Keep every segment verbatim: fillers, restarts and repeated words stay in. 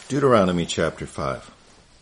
Deuteronomy chapter five.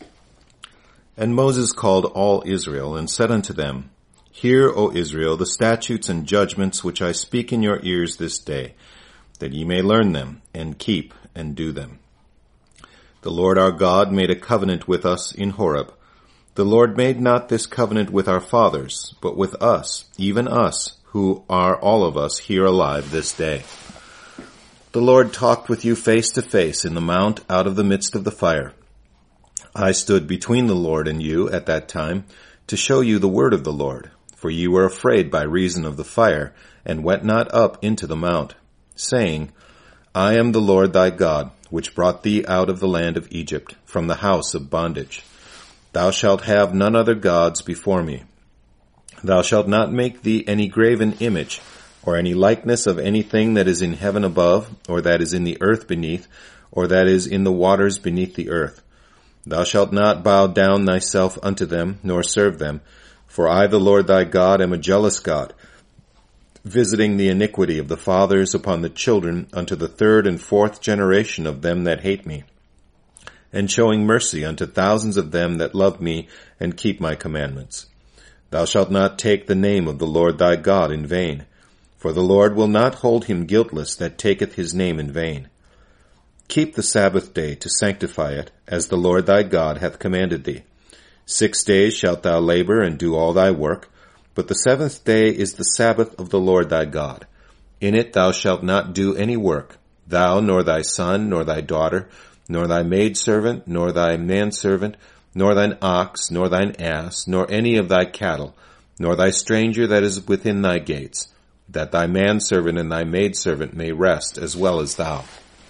And Moses called all Israel, and said unto them, Hear, O Israel, the statutes and judgments which I speak in your ears this day, that ye may learn them, and keep and do them. The Lord our God made a covenant with us in Horeb. The Lord made not this covenant with our fathers, but with us, even us, who are all of us here alive this day. The Lord talked with you face to face in the mount out of the midst of the fire. I stood between the Lord and you at that time to show you the word of the Lord, for ye were afraid by reason of the fire, and went not up into the mount, saying, I am the Lord thy God, which brought thee out of the land of Egypt, from the house of bondage. Thou shalt have none other gods before me. Thou shalt not make thee any graven image, or any likeness of anything that is in heaven above, or that is in the earth beneath, or that is in the waters beneath the earth. Thou shalt not bow down thyself unto them, nor serve them, for I, the Lord thy God, am a jealous God, visiting the iniquity of the fathers upon the children unto the third and fourth generation of them that hate me, and showing mercy unto thousands of them that love me and keep my commandments. Thou shalt not take the name of the Lord thy God in vain, for the Lord will not hold him guiltless that taketh his name in vain. Keep the Sabbath day to sanctify it, as the Lord thy God hath commanded thee. Six days shalt thou labor and do all thy work, but the seventh day is the Sabbath of the Lord thy God. In it thou shalt not do any work, thou, nor thy son, nor thy daughter, nor thy maidservant, nor thy manservant, nor thine ox, nor thine ass, nor any of thy cattle, nor thy stranger that is within thy gates, that thy manservant and thy maidservant may rest as well as thou.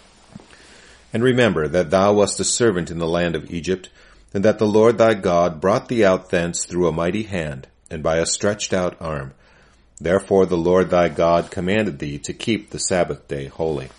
And remember that thou wast a servant in the land of Egypt, and that the Lord thy God brought thee out thence through a mighty hand, and by a stretched out arm. Therefore the Lord thy God commanded thee to keep the Sabbath day holy.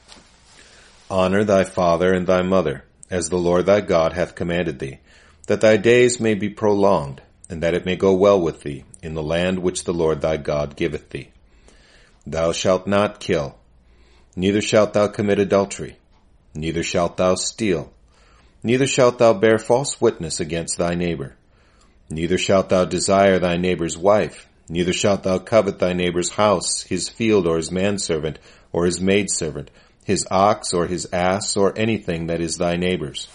Honor thy father and thy mother, as the Lord thy God hath commanded thee, that thy days may be prolonged, and that it may go well with thee in the land which the Lord thy God giveth thee. Thou shalt not kill, neither shalt thou commit adultery, neither shalt thou steal, neither shalt thou bear false witness against thy neighbor, neither shalt thou desire thy neighbor's wife, neither shalt thou covet thy neighbor's house, his field, or his manservant, or his maidservant, his ox, or his ass, or anything that is thy neighbor's.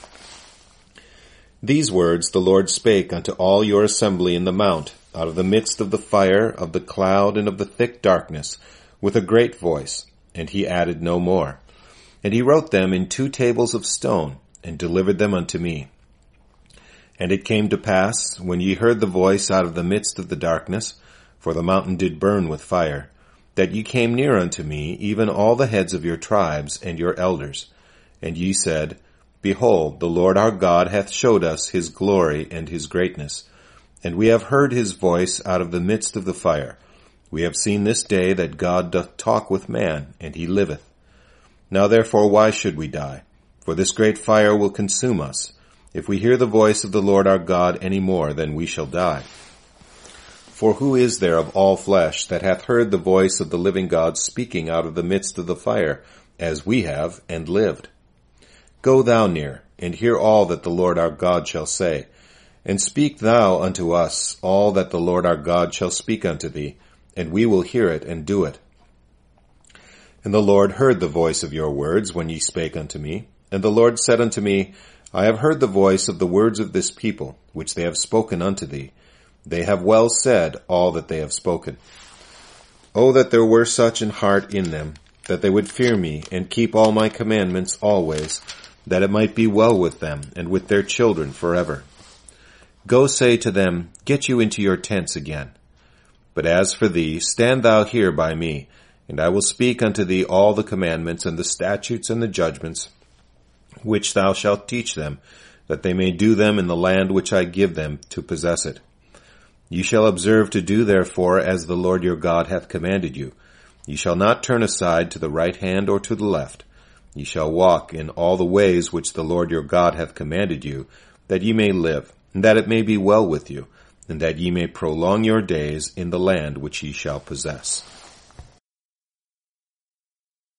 These words the Lord spake unto all your assembly in the mount, out of the midst of the fire, of the cloud, and of the thick darkness, with a great voice, and he added no more. And he wrote them in two tables of stone, and delivered them unto me. And it came to pass, when ye heard the voice out of the midst of the darkness, for the mountain did burn with fire, that ye came near unto me, even all the heads of your tribes and your elders. And ye said, Behold, the Lord our God hath showed us his glory and his greatness. And we have heard his voice out of the midst of the fire. We have seen this day that God doth talk with man, and he liveth. Now therefore why should we die? For this great fire will consume us. If we hear the voice of the Lord our God any more, then we shall die. For who is there of all flesh that hath heard the voice of the living God speaking out of the midst of the fire, as we have, and lived? Go thou near, and hear all that the Lord our God shall say. And speak thou unto us all that the Lord our God shall speak unto thee, and we will hear it and do it. And the Lord heard the voice of your words when ye spake unto me. And the Lord said unto me, I have heard the voice of the words of this people, which they have spoken unto thee. They have well said all that they have spoken. O that there were such an heart in them, that they would fear me, and keep all my commandments always, that it might be well with them, and with their children forever. Go say to them, Get you into your tents again. But as for thee, stand thou here by me, and I will speak unto thee all the commandments and the statutes and the judgments, which thou shalt teach them, that they may do them in the land which I give them to possess it. Ye shall observe to do therefore as the Lord your God hath commanded you. Ye shall not turn aside to the right hand or to the left. Ye shall walk in all the ways which the Lord your God hath commanded you, that ye may live, and that it may be well with you, and that ye may prolong your days in the land which ye shall possess.